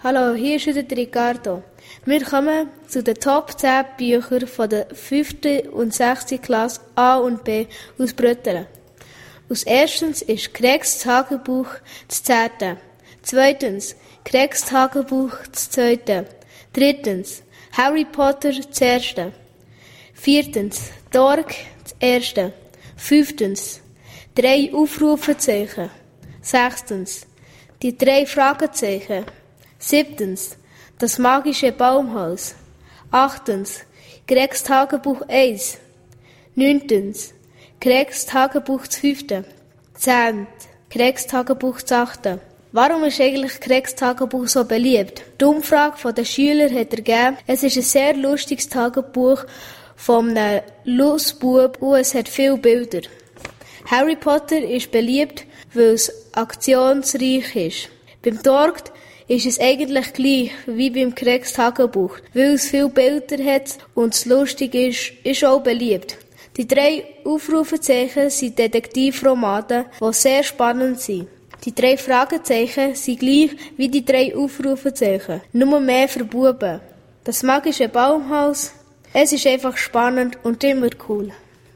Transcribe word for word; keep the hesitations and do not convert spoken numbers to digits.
Hallo, hier ist wieder Ricardo. Wir kommen zu den Top zehn Büchern von der fünften und sechsten Klasse A und B aus Bröttelen. Als erstens ist Gregs Tagebuch das zehnte. Zweitens Gregs Tagebuch das zweite. Drittens Harry Potter das erste. Viertens Dork das erste. Fünftens drei Aufrufezeichen. Sechstens die drei Fragezeichen. Siebtens das magische Baumhaus. Achtens Gregs Tagebuch eins. Neuntens Gregs Tagebuch das fünfte. Zehnt Gregs Tagebuch das achte. Warum ist eigentlich Gregs Tagebuch so beliebt? Die Umfrage der Schüler hat ergeben, es ist ein sehr lustiges Tagebuch von einem Lustbub und es hat viele Bilder. Harry Potter ist beliebt, weil es aktionsreich ist. Beim Dork ist es eigentlich gleich wie beim Gregs Tagebuch. Weil es viele Bilder hat und es lustig ist, ist auch beliebt. Die drei Aufrufezeichen sind Detektivromane, die sehr spannend sind. Die drei Fragezeichen sind gleich wie die drei Aufrufezeichen, nur mehr für Buben. Das magische Baumhaus, es ist einfach spannend und immer cool.